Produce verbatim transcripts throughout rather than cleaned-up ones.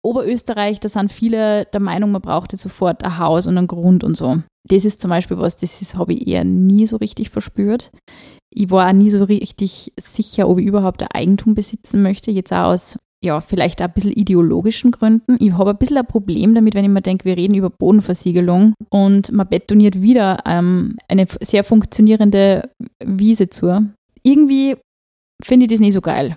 Oberösterreich, da sind viele der Meinung, man braucht jetzt sofort ein Haus und einen Grund und so. Das ist zum Beispiel was, das habe ich eher nie so richtig verspürt. Ich war auch nie so richtig sicher, ob ich überhaupt ein Eigentum besitzen möchte, jetzt auch aus, ja, vielleicht auch ein bisschen ideologischen Gründen. Ich habe ein bisschen ein Problem damit, wenn ich mir denke, wir reden über Bodenversiegelung und man betoniert wieder ähm, eine sehr funktionierende Wiese zu. Irgendwie finde ich das nicht so geil.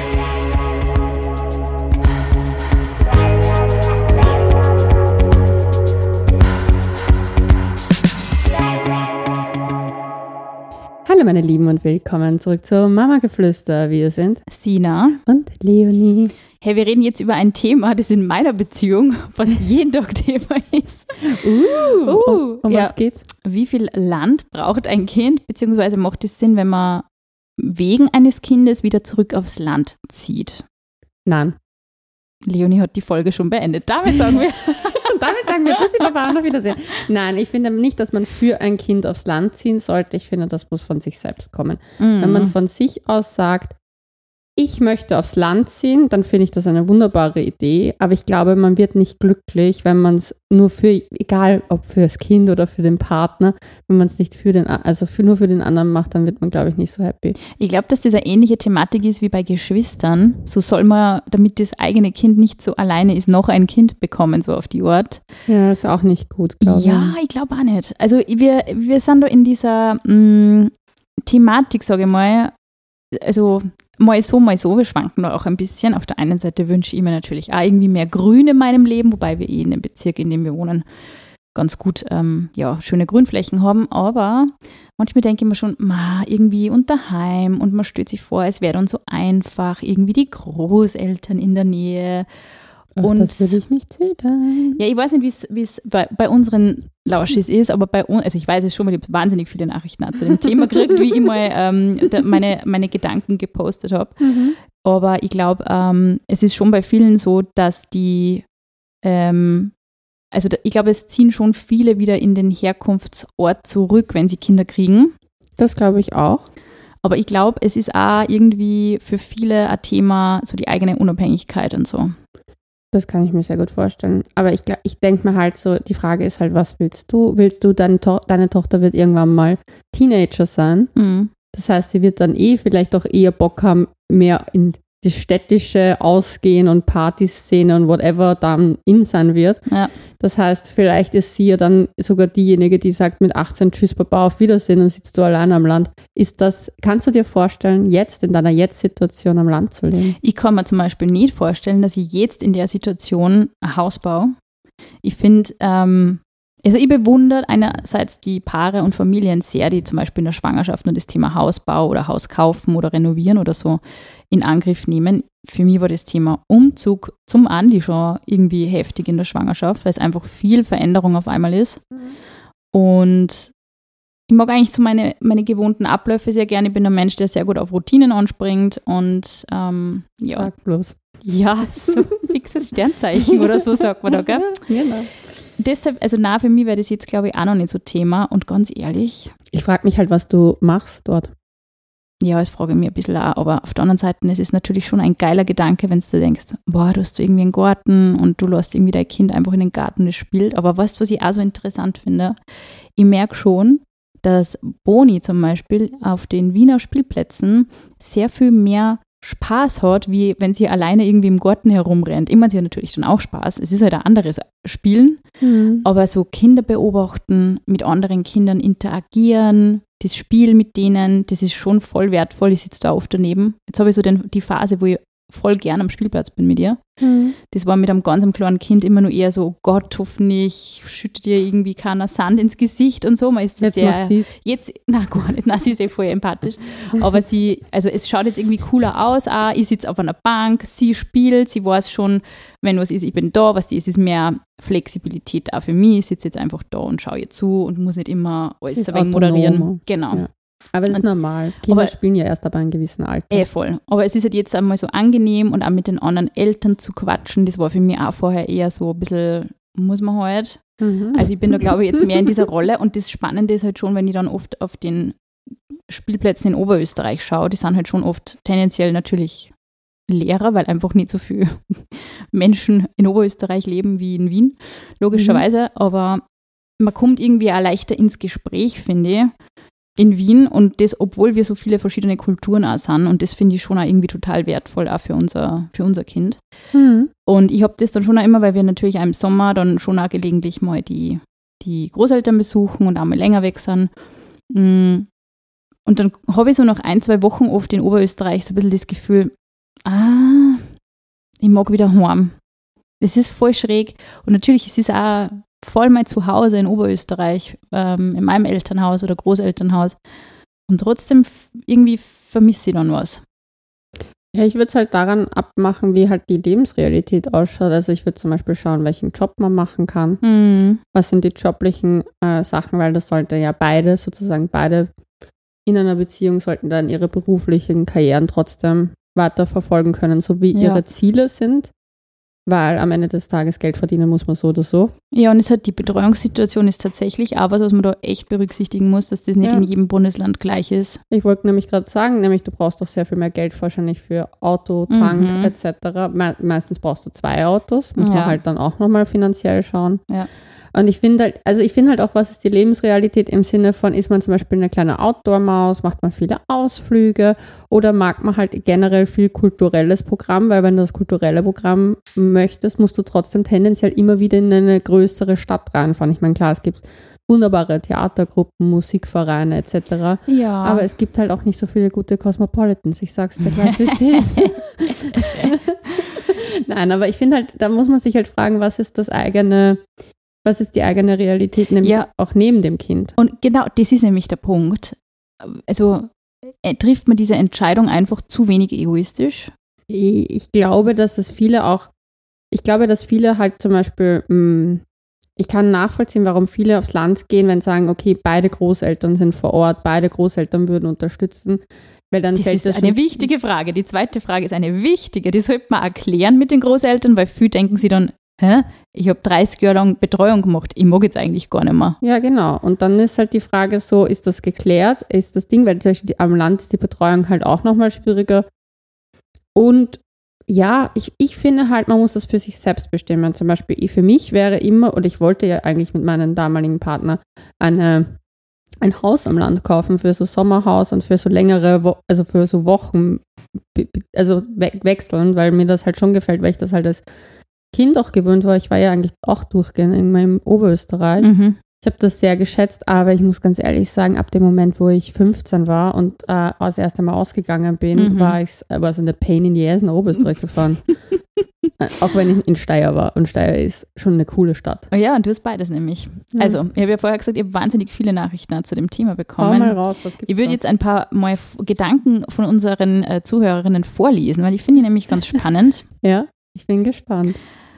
Hallo meine Lieben und willkommen zurück zu Mama-Geflüster. Wir sind Sina und Leonie. Hey, wir reden jetzt über ein Thema, das in meiner Beziehung fast jeden Tag Thema ist. Uh, uh, um, um ja. was geht's? Wie viel Land braucht ein Kind, beziehungsweise macht es Sinn, wenn man wegen eines Kindes wieder zurück aufs Land zieht? Nein. Leonie hat die Folge schon beendet. Damit sagen wir... Damit sagen wir Bussi Baba und auf Wiedersehen. Nein, ich finde nicht, dass man für ein Kind aufs Land ziehen sollte. Ich finde, das muss von sich selbst kommen. Mm. Wenn man von sich aus sagt, ich möchte aufs Land ziehen, dann finde ich das eine wunderbare Idee. Aber ich glaube, man wird nicht glücklich, wenn man es nur für, egal ob für das Kind oder für den Partner, wenn man es nicht für den, also für, nur für den anderen macht, dann wird man, glaube ich, nicht so happy. Ich glaube, dass das eine ähnliche Thematik ist wie bei Geschwistern. So soll man, damit das eigene Kind nicht so alleine ist, noch ein Kind bekommen, so auf die Art. Ja, ist auch nicht gut, glaube ich. Ja, ich glaube auch nicht. Also wir, wir sind da in dieser mh, Thematik, sage ich mal, also mal so, mal so, wir schwanken da auch ein bisschen. Auf der einen Seite wünsche ich mir natürlich auch irgendwie mehr Grün in meinem Leben, wobei wir eh in dem Bezirk, in dem wir wohnen, ganz gut ähm, ja, schöne Grünflächen haben. Aber manchmal denke ich mir schon, ma, irgendwie und daheim und man stellt sich vor, es wäre dann so einfach, irgendwie die Großeltern in der Nähe. Ach, und das will ich nicht sehen. Ja, ich weiß nicht, wie es bei, bei unseren Lauschis ist, aber bei uns, also ich weiß es schon, weil ich wahnsinnig viele Nachrichten auch zu dem Thema gekriegt, wie ich mal ähm, meine, meine Gedanken gepostet habe. Mhm. Aber ich glaube, ähm, es ist schon bei vielen so, dass die, ähm, also ich glaube, es ziehen schon viele wieder in den Herkunftsort zurück, wenn sie Kinder kriegen. Das glaube ich auch. Aber ich glaube, es ist auch irgendwie für viele ein Thema, so die eigene Unabhängigkeit und so. Das kann ich mir sehr gut vorstellen. Aber ich, ich denke mir halt so, die Frage ist halt, was willst du? Willst du, deine, to- deine Tochter wird irgendwann mal Teenager sein. Mhm. Das heißt, sie wird dann eh vielleicht auch eher Bock haben, mehr in die städtische Ausgehen und Partyszene und whatever dann in sein wird. Ja. Das heißt, vielleicht ist sie ja dann sogar diejenige, die sagt mit achtzehn, tschüss Papa, auf Wiedersehen, dann sitzt du allein am Land. Ist das, kannst du dir vorstellen, jetzt in deiner Jetzt-Situation am Land zu leben? Ich kann mir zum Beispiel nicht vorstellen, dass ich jetzt in der Situation ein Haus baue. Ich finde, ähm, also ich bewundere einerseits die Paare und Familien sehr, die zum Beispiel in der Schwangerschaft nur das Thema Hausbau oder Haus kaufen oder renovieren oder so in Angriff nehmen. Für mich war das Thema Umzug zum Andi schon irgendwie heftig in der Schwangerschaft, weil es einfach viel Veränderung auf einmal ist. Mhm. Und ich mag eigentlich so meine, meine gewohnten Abläufe sehr gerne. Ich bin ein Mensch, der sehr gut auf Routinen anspringt und ähm, ja. Sag bloß. Ja, so fixes Sternzeichen oder so sagt man da, gell? Genau. Deshalb, also na, für mich wäre das jetzt, glaube ich, auch noch nicht so Thema. Und ganz ehrlich. Ich frage mich halt, was du machst dort. Ja, das frage ich mich ein bisschen auch. Aber auf der anderen Seite, es ist natürlich schon ein geiler Gedanke, wenn du denkst, boah, du hast irgendwie einen Garten und du lässt irgendwie dein Kind einfach in den Garten, das spielt. Aber weißt du, was ich auch so interessant finde? Ich merke schon, dass Boni zum Beispiel auf den Wiener Spielplätzen sehr viel mehr Spaß hat, wie wenn sie alleine irgendwie im Garten herumrennt. Immer sie hat natürlich dann auch Spaß. Es ist halt ein anderes Spielen, mhm. aber so Kinder beobachten, mit anderen Kindern interagieren, das Spiel mit denen, das ist schon voll wertvoll. Ich sitze da oft daneben. Jetzt habe ich so den, die Phase, wo ich voll gern am Spielplatz bin mit ihr. Mhm. Das war mit einem ganz kleinen Kind immer nur eher so, oh Gott, hoffentlich schüttet ihr irgendwie keiner Sand ins Gesicht und so. Man ist so jetzt sehr, macht sie's. Jetzt, na gar nicht, na, sie ist eh voll empathisch. Aber sie, also es schaut jetzt irgendwie cooler aus auch. Ich sitze auf einer Bank, sie spielt, sie weiß schon, wenn was ist, ich bin da, was die ist, ist mehr Flexibilität auch für mich. Ich sitze jetzt einfach da und schaue ihr zu und muss nicht immer alles ein wenig moderieren. Genau. Ja. Aber das ist normal. Kinder aber, spielen ja erst ab einem gewissen Alter. Eh voll. Aber es ist halt jetzt einmal so angenehm und auch mit den anderen Eltern zu quatschen. Das war für mich auch vorher eher so ein bisschen, muss man halt. Mhm. Also ich bin da, glaube ich, jetzt mehr in dieser Rolle. Und das Spannende ist halt schon, wenn ich dann oft auf den Spielplätzen in Oberösterreich schaue, die sind halt schon oft tendenziell natürlich leerer, weil einfach nicht so viele Menschen in Oberösterreich leben wie in Wien, logischerweise. Mhm. Aber man kommt irgendwie auch leichter ins Gespräch, finde ich, in Wien. Und das, obwohl wir so viele verschiedene Kulturen auch sind. Und das finde ich schon auch irgendwie total wertvoll, auch für unser, für unser Kind. Mhm. Und ich habe das dann schon auch immer, weil wir natürlich auch im Sommer dann schon auch gelegentlich mal die, die Großeltern besuchen und auch mal länger weg sind. Und dann habe ich so nach ein, zwei Wochen oft in Oberösterreich so ein bisschen das Gefühl, ah, ich mag wieder heim. Das ist voll schräg. Und natürlich ist es auch voll mein Zuhause in Oberösterreich, ähm, in meinem Elternhaus oder Großelternhaus. Und trotzdem irgendwie vermisse ich dann was. Ja, ich würde es halt daran abmachen, wie halt die Lebensrealität ausschaut. Also ich würde zum Beispiel schauen, welchen Job man machen kann. Mhm. Was sind die joblichen äh, Sachen, weil das sollte ja beide, sozusagen beide in einer Beziehung sollten dann ihre beruflichen Karrieren trotzdem weiterverfolgen können, so wie ja. ihre Ziele sind. Weil am Ende des Tages Geld verdienen muss man so oder so. Ja, und es hat die Betreuungssituation ist tatsächlich auch was, was man da echt berücksichtigen muss, dass das nicht ja. in jedem Bundesland gleich ist. Ich wollte nämlich gerade sagen, nämlich du brauchst doch sehr viel mehr Geld wahrscheinlich für Auto, Tank mhm. et cetera. Me- meistens brauchst du zwei Autos, muss ja. man halt dann auch nochmal finanziell schauen. Ja. Und ich finde halt, also ich finde halt auch, was ist die Lebensrealität im Sinne von, ist man zum Beispiel eine kleine Outdoor-Maus, macht man viele Ausflüge oder mag man halt generell viel kulturelles Programm, weil wenn du das kulturelle Programm möchtest, musst du trotzdem tendenziell immer wieder in eine größere Stadt reinfahren. Ich meine, klar, es gibt wunderbare Theatergruppen, Musikvereine et cetera. Ja. Aber es gibt halt auch nicht so viele gute Cosmopolitans. Ich sag's dir gleich, wie es ist. Nein, aber ich finde halt, da muss man sich halt fragen, was ist das eigene Was ist die eigene Realität, nämlich ja. auch neben dem Kind? Und genau, das ist nämlich der Punkt. Also äh, trifft man diese Entscheidung einfach zu wenig egoistisch? Ich, ich glaube, dass es viele auch, ich glaube, dass viele halt zum Beispiel, mh, ich kann nachvollziehen, warum viele aufs Land gehen, wenn sie sagen, okay, beide Großeltern sind vor Ort, beide Großeltern würden unterstützen. Weil dann das fällt ist das eine wichtige Frage. Die zweite Frage ist eine wichtige. Die sollte man erklären mit den Großeltern, weil viele denken sie dann, hä? Ich habe dreißig Jahre lang Betreuung gemacht, ich mag jetzt eigentlich gar nicht mehr. Ja, genau. Und dann ist halt die Frage so, ist das geklärt? Ist das Ding, weil zum Beispiel am Land ist die Betreuung halt auch nochmal schwieriger. Und ja, ich, ich finde halt, man muss das für sich selbst bestimmen. Zum Beispiel ich, für mich wäre immer, oder ich wollte ja eigentlich mit meinem damaligen Partner eine, ein Haus am Land kaufen für so Sommerhaus und für so längere, Wo- also für so Wochen, also we- wechseln, weil mir das halt schon gefällt, weil ich das halt als Kind auch gewöhnt war. Ich war ja eigentlich auch durchgehend in meinem Oberösterreich. Mhm. Ich habe das sehr geschätzt, aber ich muss ganz ehrlich sagen, ab dem Moment, wo ich fünfzehn war und äh, das erste Mal ausgegangen bin, mhm. war ich war es eine Pain in the ass, nach Oberösterreich zu fahren. äh, auch wenn ich in Steyr war. Und Steyr ist schon eine coole Stadt. Oh ja, und du hast beides nämlich. Mhm. Also, ich habe ja vorher gesagt, ich habe wahnsinnig viele Nachrichten zu dem Thema bekommen. Hau mal raus, was gibt's Ich würde da? jetzt ein paar mal Gedanken von unseren äh, Zuhörerinnen vorlesen, weil ich finde die nämlich ganz spannend. Ja, ich bin gespannt.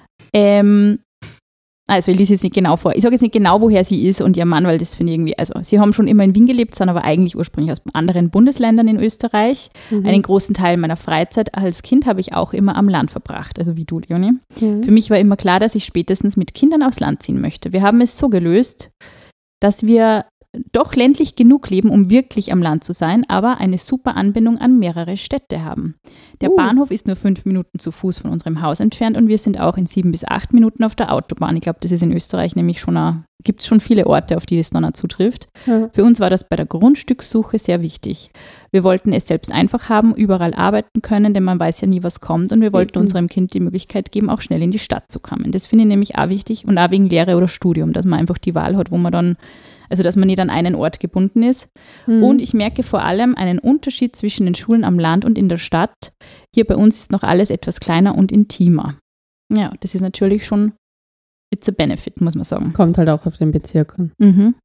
Ähm, also ich lese jetzt nicht genau vor. Ich sage jetzt nicht genau, woher sie ist und ihr Mann, weil das finde ich irgendwie, also sie haben schon immer in Wien gelebt, sind aber eigentlich ursprünglich aus anderen Bundesländern in Österreich. Mhm. Einen großen Teil meiner Freizeit als Kind habe ich auch immer am Land verbracht, also wie du, Leonie. Mhm. Für mich war immer klar, dass ich spätestens mit Kindern aufs Land ziehen möchte. Wir haben es so gelöst, dass wir doch ländlich genug leben, um wirklich am Land zu sein, aber eine super Anbindung an mehrere Städte haben. Der uh. Bahnhof ist nur fünf Minuten zu Fuß von unserem Haus entfernt und wir sind auch in sieben bis acht Minuten auf der Autobahn. Ich glaube, das ist in Österreich nämlich schon, gibt es schon viele Orte, auf die es dann auch zutrifft. Ja. Für uns war das bei der Grundstückssuche sehr wichtig. Wir wollten es selbst einfach haben, überall arbeiten können, denn man weiß ja nie, was kommt und wir wollten mhm. unserem Kind die Möglichkeit geben, auch schnell in die Stadt zu kommen. Das finde ich nämlich auch wichtig und auch wegen Lehre oder Studium, dass man einfach die Wahl hat, wo man dann Also, dass man nicht an einen Ort gebunden ist. Mhm. Und ich merke vor allem einen Unterschied zwischen den Schulen am Land und in der Stadt. Hier bei uns ist noch alles etwas kleiner und intimer. Ja, das ist natürlich schon, it's a benefit, muss man sagen. Kommt halt auch auf den Bezirk an. Mhm.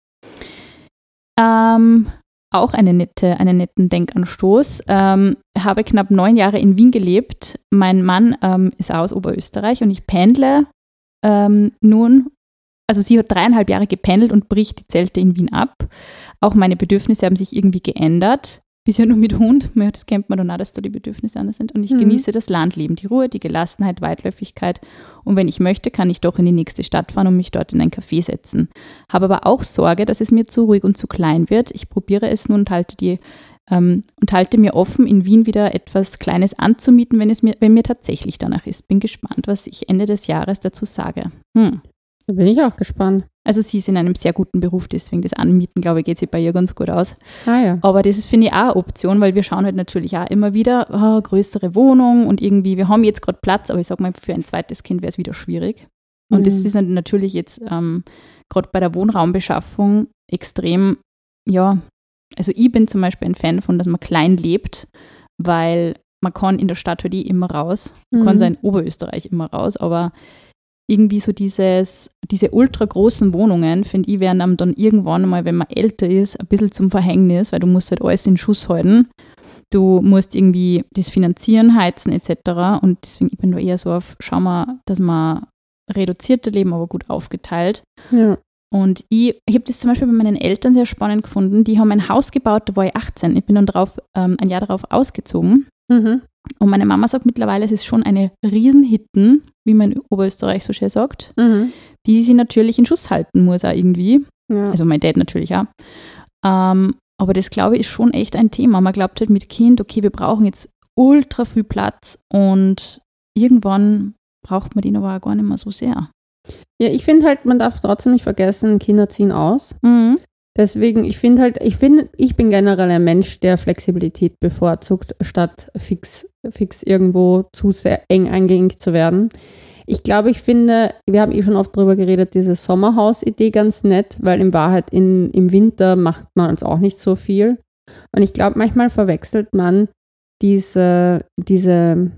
Ähm, auch eine nette, einen netten Denkanstoß. Ähm, habe knapp neun Jahre in Wien gelebt. Mein Mann ähm, ist aus Oberösterreich und ich pendle ähm, nun. Also sie hat dreieinhalb Jahre gependelt und bricht die Zelte in Wien ab. Auch meine Bedürfnisse haben sich irgendwie geändert. Bisher nur mit Hund. Das kennt man dann auch, dass da die Bedürfnisse anders sind. Und ich mhm. genieße das Landleben, die Ruhe, die Gelassenheit, Weitläufigkeit. Und wenn ich möchte, kann ich doch in die nächste Stadt fahren und mich dort in ein Café setzen. Habe aber auch Sorge, dass es mir zu ruhig und zu klein wird. Ich probiere es nun und halte die ähm, und halte mir offen, in Wien wieder etwas Kleines anzumieten, wenn es mir, wenn mir tatsächlich danach ist. Bin gespannt, was ich Ende des Jahres dazu sage. Hm. Da bin ich auch gespannt. Also sie ist in einem sehr guten Beruf, deswegen das Anmieten, glaube ich, geht sich bei ihr ganz gut aus. Ah ja. Aber das ist, finde ich, auch eine Option, weil wir schauen halt natürlich auch immer wieder, oh, größere Wohnung und irgendwie, wir haben jetzt gerade Platz, aber ich sage mal, für ein zweites Kind wäre es wieder schwierig. Und mhm. das ist natürlich jetzt ähm, gerade bei der Wohnraumbeschaffung extrem, ja, also ich bin zum Beispiel ein Fan von, dass man klein lebt, weil man kann in der Stadt halt eh immer raus, man mhm. kann sein in Oberösterreich immer raus, aber irgendwie so dieses, diese ultra großen Wohnungen, finde ich, werden dann irgendwann mal, wenn man älter ist, ein bisschen zum Verhängnis, weil du musst halt alles in Schuss halten. Du musst irgendwie das finanzieren, heizen et cetera. Und deswegen ich bin da eher so auf, schau mal, dass man reduzierte Leben, aber gut aufgeteilt. Ja. Und ich, ich habe das zum Beispiel bei meinen Eltern sehr spannend gefunden. Die haben ein Haus gebaut, da war ich achtzehn. Ich bin dann drauf, ähm, ein Jahr darauf ausgezogen. Mhm. Und meine Mama sagt mittlerweile, es ist schon eine Riesenhitten, wie man in Oberösterreich so schön sagt, mhm. die sie natürlich in Schuss halten muss auch irgendwie. Ja. Also mein Dad natürlich auch. Ähm, aber das, glaube ich, ist schon echt ein Thema. Man glaubt halt mit Kind, okay, wir brauchen jetzt ultra viel Platz und irgendwann braucht man den aber auch gar nicht mehr so sehr. Ja, ich finde halt, man darf trotzdem nicht vergessen, Kinder ziehen aus. Mhm. Deswegen, ich finde halt, ich finde, ich bin generell ein Mensch, der Flexibilität bevorzugt, statt fix, fix irgendwo zu sehr eng eingeengt zu werden. Ich glaube, ich finde, wir haben eh schon oft darüber geredet, diese Sommerhaus-Idee ganz nett, weil in Wahrheit in, im Winter macht man uns auch nicht so viel. Und ich glaube, manchmal verwechselt man diese, diese,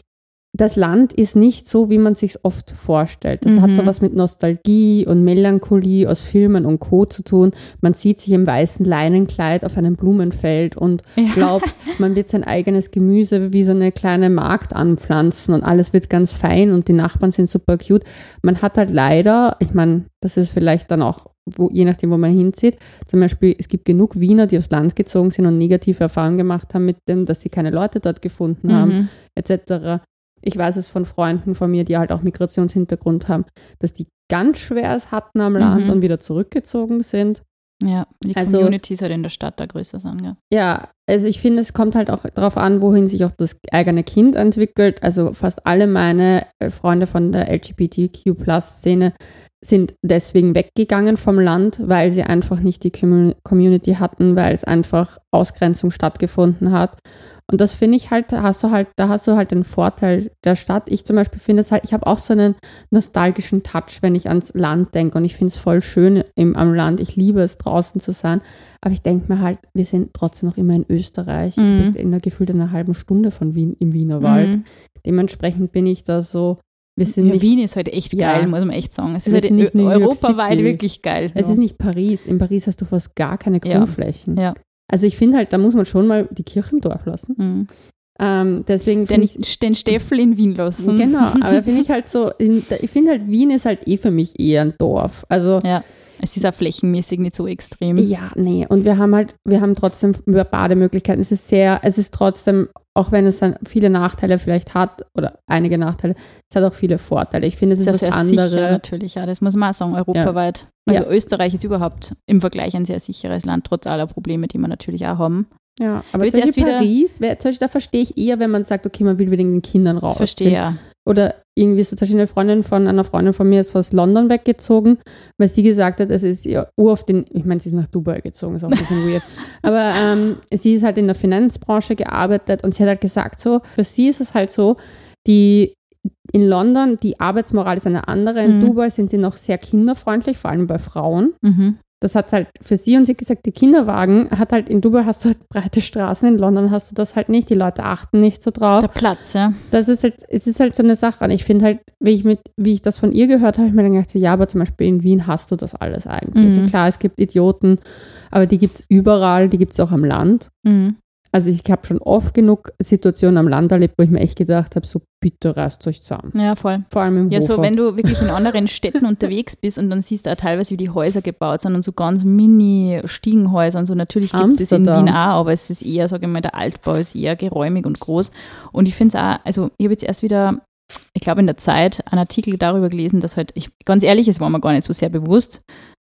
das Land ist nicht so, wie man es sich oft vorstellt. Das mhm. hat so was mit Nostalgie und Melancholie aus Filmen und Co. zu tun. Man sieht sich im weißen Leinenkleid auf einem Blumenfeld und ja. glaubt, man wird sein eigenes Gemüse wie so eine kleine Magd anpflanzen und alles wird ganz fein und die Nachbarn sind super cute. Man hat halt leider, ich meine, das ist vielleicht dann auch, wo, je nachdem, wo man hinzieht, zum Beispiel, es gibt genug Wiener, die aufs Land gezogen sind und negative Erfahrungen gemacht haben mit dem, dass sie keine Leute dort gefunden haben, mhm. et cetera. Ich weiß es von Freunden von mir, die halt auch Migrationshintergrund haben, dass die ganz schwer es hatten am Land mhm. und wieder zurückgezogen sind. Ja, die also, Communities halt in der Stadt da größer sind. Ja, ja, also ich finde, es kommt halt auch darauf an, wohin sich auch das eigene Kind entwickelt. Also fast alle meine Freunde von der L G B T Q Plus Szene sind deswegen weggegangen vom Land, weil sie einfach nicht die Community hatten, weil es einfach Ausgrenzung stattgefunden hat. Und das finde ich halt, da hast du halt, da hast du halt den Vorteil der Stadt. Ich zum Beispiel finde es halt, ich habe auch so einen nostalgischen Touch, wenn ich ans Land denke und ich finde es voll schön im, am Land. Ich liebe es, draußen zu sein. Aber ich denke mir halt, wir sind trotzdem noch immer in Österreich. Mhm. Du bist in der gefühlt einer halben Stunde von Wien im Wienerwald. Mhm. Dementsprechend bin ich da so, wir sind ja, nicht, Wien ist halt echt geil, ja, muss man echt sagen. Es ist halt nicht europaweit wirklich geil. Es ja. ist nicht Paris. In Paris hast du fast gar keine Grünflächen. Ja. ja. Also ich finde halt, da muss man schon mal die Kirche im Dorf lassen. Mhm. Ähm, deswegen den, ich, den Steffel in Wien lassen. Genau, aber finde ich halt so, in, ich finde halt, Wien ist halt eh für mich eher ein Dorf. Also ja, es ist auch flächenmäßig nicht so extrem. Ja, nee, und wir haben halt, wir haben trotzdem über Bademöglichkeiten. Es ist sehr, es ist trotzdem, auch wenn es dann viele Nachteile vielleicht hat, oder einige Nachteile, es hat auch viele Vorteile. Ich finde, es ist das das ist andere. Sicher, natürlich, ja, das muss man auch sagen, europaweit. Ja. Also ja. Österreich ist überhaupt im Vergleich ein sehr sicheres Land, trotz aller Probleme, die wir natürlich auch haben. Ja, aber zum Beispiel Paris, wer, zum Beispiel, da verstehe ich eher, wenn man sagt, okay, man will wegen den Kindern raus. Verstehe, ja. Oder irgendwie so, zum Beispiel eine Freundin von einer Freundin von mir ist aus London weggezogen, weil sie gesagt hat, es ist ja oft in, ich meine, sie ist nach Dubai gezogen, ist auch ein bisschen weird, aber ähm, sie ist halt in der Finanzbranche gearbeitet und sie hat halt gesagt so, für sie ist es halt so, die in London, die Arbeitsmoral ist eine andere, in mhm. Dubai sind sie noch sehr kinderfreundlich, vor allem bei Frauen. Mhm. Das hat halt für sie und sie hat gesagt, die Kinderwagen hat halt, in Dubai hast du halt breite Straßen, in London hast du das halt nicht, die Leute achten nicht so drauf. Der Platz, ja. Das ist halt, es ist halt so eine Sache und ich finde halt, wie ich mit, wie ich das von ihr gehört habe, ich mir dann gedacht, ja, aber zum Beispiel in Wien hast du das alles eigentlich. Mhm. Und klar, es gibt Idioten, aber die gibt es überall, die gibt es auch am Land. Mhm. Also ich habe schon oft genug Situationen am Land erlebt, wo ich mir echt gedacht habe, so bitte reißt euch zusammen. Ja, voll. Vor allem im Ja, Hofer. so wenn du wirklich in anderen Städten unterwegs bist und dann siehst du auch teilweise, wie die Häuser gebaut sind und so ganz Mini-Stiegenhäuser und so. Natürlich gibt es das in Wien auch, aber es ist eher, sage ich mal, der Altbau ist eher geräumig und groß. Und ich finde es auch, also ich habe jetzt erst wieder, ich glaube in der Zeit, einen Artikel darüber gelesen, dass halt, ich, ganz ehrlich, es war mir gar nicht so sehr bewusst,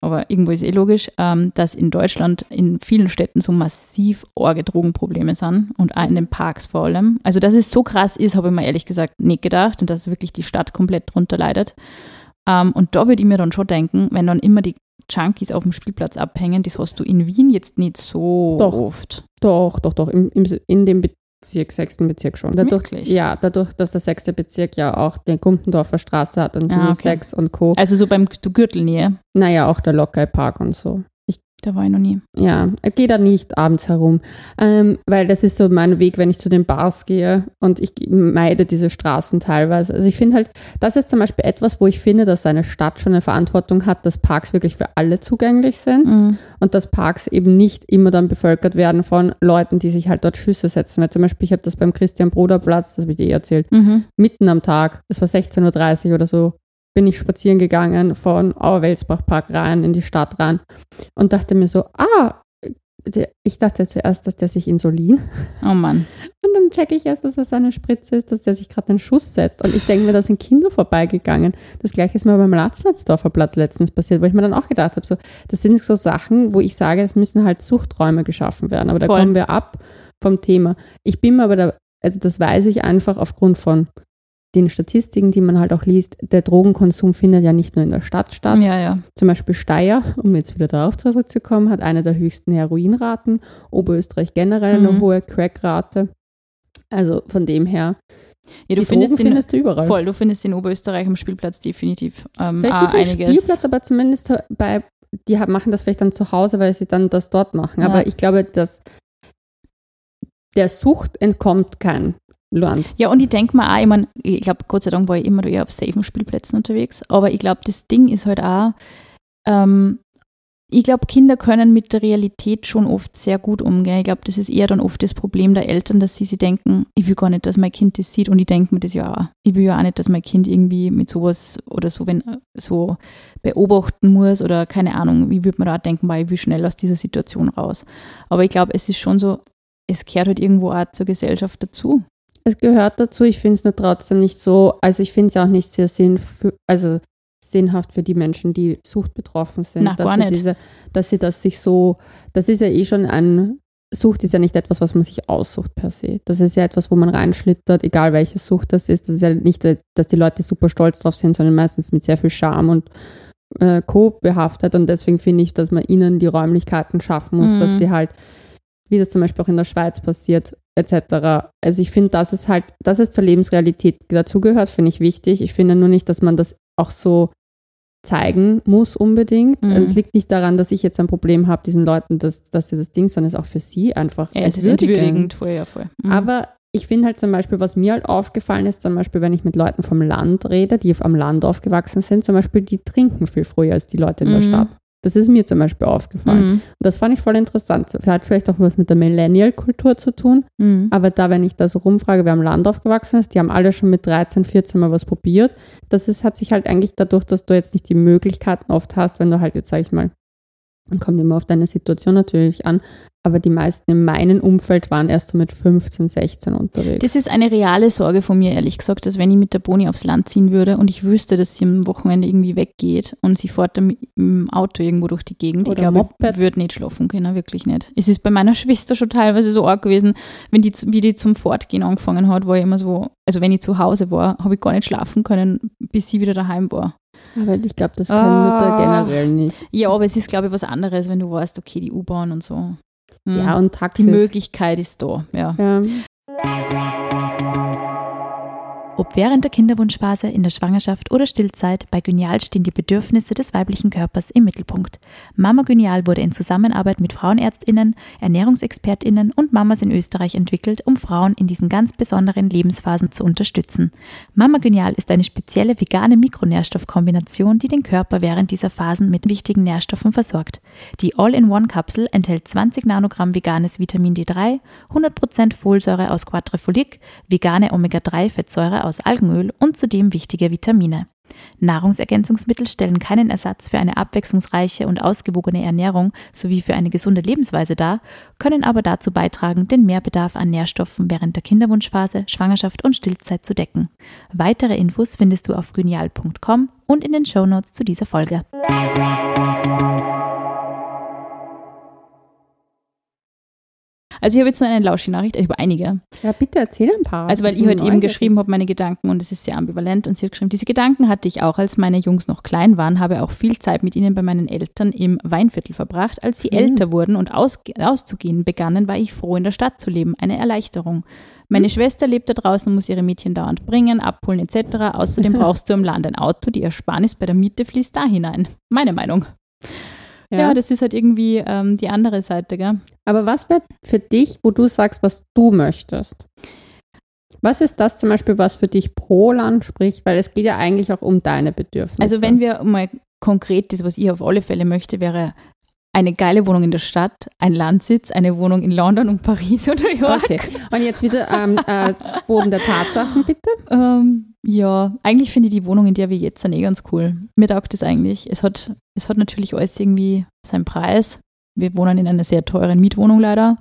aber irgendwo ist eh logisch, ähm, dass in Deutschland in vielen Städten so massiv arge Drogenprobleme sind und auch in den Parks vor allem. Also dass es so krass ist, habe ich mir ehrlich gesagt nicht gedacht und dass wirklich die Stadt komplett drunter leidet. Ähm, und da würde ich mir dann schon denken, wenn dann immer die Junkies auf dem Spielplatz abhängen, das hast du in Wien jetzt nicht so doch, oft. Doch, doch, doch, im, im, in dem Bezirk, sechsten Bezirk schon. Dadurch, Wirklich? Ja, dadurch, dass der sechste Bezirk ja auch den Gumpendorfer Straße hat und ah, die okay. sechs und Co. Also so beim Gürtelnähe? Naja, auch der Lockeye Park und so. Ich, da war ich noch nie. Ja, ich gehe da nicht abends herum, ähm, weil das ist so mein Weg, wenn ich zu den Bars gehe und ich meide diese Straßen teilweise. Also ich finde halt, das ist zum Beispiel etwas, wo ich finde, dass eine Stadt schon eine Verantwortung hat, dass Parks wirklich für alle zugänglich sind Mhm. und dass Parks eben nicht immer dann bevölkert werden von Leuten, die sich halt dort Schüsse setzen. Weil zum Beispiel, ich habe das beim Christian-Broder-Platz, das habe ich dir eh erzählt, Mhm. mitten am Tag, es war sechzehn Uhr dreißig oder so, bin ich spazieren gegangen von Auer-Welsbach-Park rein in die Stadt rein und dachte mir so, ah, der, ich dachte zuerst, dass der sich Insulin Oh Mann. und dann checke ich erst, dass es eine Spritze ist, dass der sich gerade einen Schuss setzt und ich denke mir, da sind Kinder vorbeigegangen. Das gleiche ist mir beim Latzlatzdorfer Platz letztens passiert, wo ich mir dann auch gedacht habe, so, das sind so Sachen, wo ich sage, es müssen halt Suchträume geschaffen werden, aber da Voll. kommen wir ab vom Thema. Ich bin mir aber da, also das weiß ich einfach aufgrund von den Statistiken, die man halt auch liest, der Drogenkonsum findet ja nicht nur in der Stadt statt. Ja, ja. Zum Beispiel Steyr, um jetzt wieder darauf zurückzukommen, hat eine der höchsten Heroinraten. Oberösterreich generell eine Mhm. hohe Crackrate. Also von dem her, Ja, du die findest, Drogen in, findest du überall. voll, du findest in Oberösterreich am Spielplatz definitiv ähm, Vielleicht auch nicht am einiges. Spielplatz, aber zumindest bei, die haben- machen das vielleicht dann zu Hause, weil sie dann das dort machen. Ja. Aber ich glaube, dass der Sucht entkommt kein Land. Ja, und ich denke mir auch, ich meine, ich glaube, Gott sei Dank war ich immer eher auf safen Spielplätzen unterwegs, aber ich glaube, das Ding ist halt auch, ähm, ich glaube, Kinder können mit der Realität schon oft sehr gut umgehen. Ich glaube, das ist eher dann oft das Problem der Eltern, dass sie sich denken, ich will gar nicht, dass mein Kind das sieht und ich denke mir das ja auch. Ich will ja auch nicht, dass mein Kind irgendwie mit sowas oder so, wenn so beobachten muss oder keine Ahnung, wie würde man da auch denken, weil ich will schnell aus dieser Situation raus. Aber ich glaube, es ist schon so, es gehört halt irgendwo auch zur Gesellschaft dazu. Es gehört dazu, ich finde es nur trotzdem nicht so, also ich finde es ja auch nicht sehr sinnf- also sinnhaft für die Menschen, die suchtbetroffen sind, Na, dass, gar sie nicht. diese, dass sie das sich so, das ist ja eh schon ein, Sucht ist ja nicht etwas, was man sich aussucht per se. Das ist ja etwas, wo man reinschlittert, egal welche Sucht das ist. Das ist ja nicht, dass die Leute super stolz drauf sind, sondern meistens mit sehr viel Scham und äh, Co. behaftet und deswegen finde ich, dass man ihnen die Räumlichkeiten schaffen muss, Mhm. dass sie halt, wie das zum Beispiel auch in der Schweiz passiert, et cetera. Also ich finde, dass es halt, dass es zur Lebensrealität dazugehört, finde ich wichtig. Ich finde nur nicht, dass man das auch so zeigen muss unbedingt. Mhm. Also es liegt nicht daran, dass ich jetzt ein Problem habe, diesen Leuten, dass, dass sie das Ding, sondern es ist auch für sie einfach Ja, es ist entwürdigend. entwürdigend, voll, ja, voll. Mhm. Aber ich finde halt zum Beispiel, was mir halt aufgefallen ist, zum Beispiel, wenn ich mit Leuten vom Land rede, die am Land aufgewachsen sind, zum Beispiel, die trinken viel früher als die Leute in der Mhm. Stadt. Das ist mir zum Beispiel aufgefallen. Mhm. Und das fand ich voll interessant. So, hat vielleicht auch was mit der Millennial-Kultur zu tun. Mhm. Aber da, wenn ich da so rumfrage, wer am Land aufgewachsen ist, die haben alle schon mit dreizehn, vierzehn Mal was probiert. Das ist, hat sich halt eigentlich dadurch, dass du jetzt nicht die Möglichkeiten oft hast, wenn du halt jetzt, sag ich mal, kommt immer auf deine Situation natürlich an, aber die meisten in meinem Umfeld waren erst so mit fünfzehn, sechzehn unterwegs. Das ist eine reale Sorge von mir, ehrlich gesagt, dass wenn ich mit der Boni aufs Land ziehen würde und ich wüsste, dass sie am Wochenende irgendwie weggeht und sie fährt dann mit dem Auto irgendwo durch die Gegend, Oder ich glaube, Moped. ich würde nicht schlafen können, wirklich nicht. Es ist bei meiner Schwester schon teilweise so arg gewesen, wenn die, wie die zum Fortgehen angefangen hat, war ich immer so, also wenn ich zu Hause war, habe ich gar nicht schlafen können, bis sie wieder daheim war. Aber ich glaube, das können Ah. Mütter generell nicht. Ja, aber es ist, glaube ich, was anderes, wenn du weißt, okay, die U-Bahn und so. Hm. Ja, und Die Taxis. Möglichkeit ist da, ja. Ja. Ob während der Kinderwunschphase, in der Schwangerschaft oder Stillzeit, bei Gynial stehen die Bedürfnisse des weiblichen Körpers im Mittelpunkt. Mama Gynial wurde in Zusammenarbeit mit FrauenärztInnen, ErnährungsexpertInnen und Mamas in Österreich entwickelt, um Frauen in diesen ganz besonderen Lebensphasen zu unterstützen. Mama Gynial ist eine spezielle vegane Mikronährstoffkombination, die den Körper während dieser Phasen mit wichtigen Nährstoffen versorgt. Die All-in-One-Kapsel enthält zwanzig Nanogramm veganes Vitamin D drei, hundert Prozent Folsäure aus Quadrifolic, vegane Omega drei Fettsäure aus Algenöl und zudem wichtige Vitamine. Nahrungsergänzungsmittel stellen keinen Ersatz für eine abwechslungsreiche und ausgewogene Ernährung sowie für eine gesunde Lebensweise dar, können aber dazu beitragen, den Mehrbedarf an Nährstoffen während der Kinderwunschphase, Schwangerschaft und Stillzeit zu decken. Weitere Infos findest du auf gynial punkt com und in den Shownotes zu dieser Folge. Also ich habe jetzt nur eine Lauschi-Nachricht, ich habe einige. Ja, bitte erzähl ein paar. Also weil ich heute eben geschrieben habe, meine Gedanken, und es ist sehr ambivalent, und sie hat geschrieben, diese Gedanken hatte ich auch, als meine Jungs noch klein waren, habe auch viel Zeit mit ihnen bei meinen Eltern im Weinviertel verbracht. Als sie mhm. älter wurden und aus, auszugehen begannen, war ich froh, in der Stadt zu leben. Eine Erleichterung. Meine mhm. Schwester lebt da draußen und muss ihre Mädchen dauernd bringen, abholen et cetera. Außerdem brauchst du im Land ein Auto, die Ersparnis bei der Miete fließt da hinein. Meine Meinung. Ja, ja das ist halt irgendwie ähm, die andere Seite, gell? Aber was wäre für dich, wo du sagst, was du möchtest? Was ist das zum Beispiel, was für dich pro Land spricht? Weil es geht ja eigentlich auch um deine Bedürfnisse. Also wenn wir mal konkret, das, was ich auf alle Fälle möchte, wäre eine geile Wohnung in der Stadt, ein Landsitz, eine Wohnung in London und Paris oder New York. Okay, und jetzt wieder ähm, äh, Boden der Tatsachen, bitte. Ähm, ja, eigentlich finde ich die Wohnung, in der wir jetzt sind, eh ganz cool. Mir taugt das eigentlich. Es hat, es hat natürlich alles irgendwie seinen Preis. Wir wohnen in einer sehr teuren Mietwohnung leider.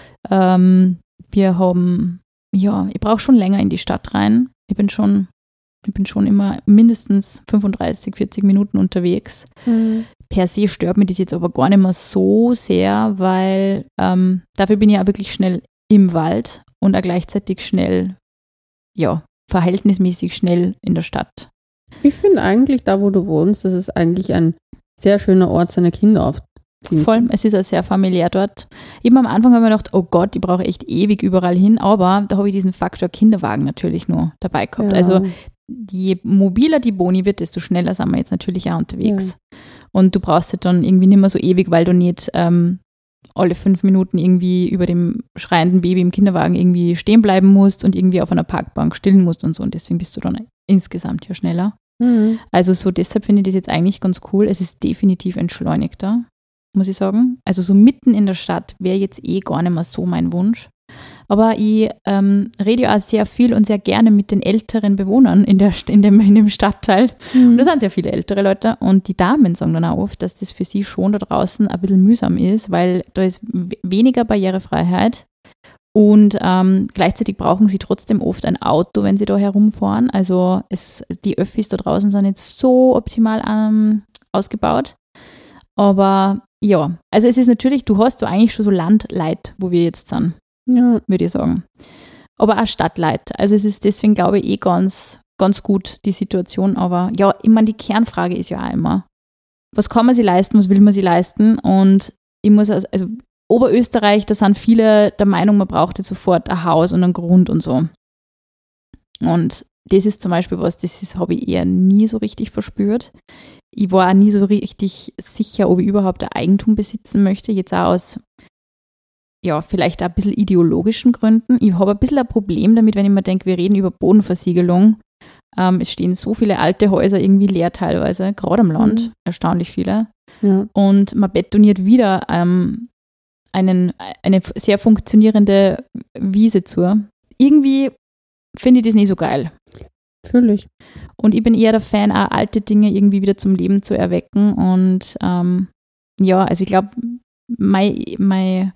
Ähm, wir haben, ja, ich brauche schon länger in die Stadt rein. Ich bin schon, ich bin schon immer mindestens fünfunddreißig, vierzig Minuten unterwegs. Mhm. Per se stört mich das jetzt aber gar nicht mehr so sehr, weil ähm, dafür bin ich ja wirklich schnell im Wald und auch gleichzeitig schnell, ja, verhältnismäßig schnell in der Stadt. Ich finde eigentlich, da wo du wohnst, das ist eigentlich ein sehr schöner Ort, seine Kinder aufzuziehen. Voll, es ist auch sehr familiär dort. Eben am Anfang habe ich mir gedacht, oh Gott, ich brauche echt ewig überall hin, aber da habe ich diesen Faktor Kinderwagen natürlich nur dabei gehabt. Ja. Also je mobiler die Boni wird, desto schneller sind wir jetzt natürlich auch unterwegs. Ja. Und du brauchst halt dann irgendwie nicht mehr so ewig, weil du nicht ähm, alle fünf Minuten irgendwie über dem schreienden Baby im Kinderwagen irgendwie stehen bleiben musst und irgendwie auf einer Parkbank stillen musst und so. Und deswegen bist du dann insgesamt ja schneller. Mhm. Also so deshalb finde ich das jetzt eigentlich ganz cool. Es ist definitiv entschleunigter, muss ich sagen. Also so mitten in der Stadt wäre jetzt eh gar nicht mehr so mein Wunsch. Aber ich ähm, rede ja auch sehr viel und sehr gerne mit den älteren Bewohnern in, der, in, dem, in dem Stadtteil. Mhm. Und da sind sehr viele ältere Leute. Und die Damen sagen dann auch oft, dass das für sie schon da draußen ein bisschen mühsam ist, weil da ist w- weniger Barrierefreiheit. Und ähm, gleichzeitig brauchen sie trotzdem oft ein Auto, wenn sie da herumfahren. Also es, die Öffis da draußen sind jetzt so optimal ähm, ausgebaut. Aber ja, also es ist natürlich, du hast so eigentlich schon so Landleid, wo wir jetzt sind. Ja. Würde ich sagen. Aber auch Stadtleid. Also es ist deswegen, glaube ich, eh ganz, ganz gut, die Situation. Aber ja, ich meine, die Kernfrage ist ja auch immer, was kann man sich leisten, was will man sich leisten? Und ich muss, also, also Oberösterreich, da sind viele der Meinung, man braucht jetzt sofort ein Haus und einen Grund und so. Und das ist zum Beispiel was, das habe ich eher nie so richtig verspürt. Ich war auch nie so richtig sicher, ob ich überhaupt ein Eigentum besitzen möchte. Jetzt auch aus ja, vielleicht auch ein bisschen ideologischen Gründen. Ich habe ein bisschen ein Problem damit, wenn ich mir denke, wir reden über Bodenversiegelung. Ähm, es stehen so viele alte Häuser irgendwie leer teilweise, gerade am Land, mhm. erstaunlich viele. Ja. Und man betoniert wieder ähm, einen, eine sehr funktionierende Wiese zu. Irgendwie finde ich das nicht so geil. Fühle ich. Und ich bin eher der Fan, auch alte Dinge irgendwie wieder zum Leben zu erwecken. Und ähm, ja, also ich glaube, mein, mein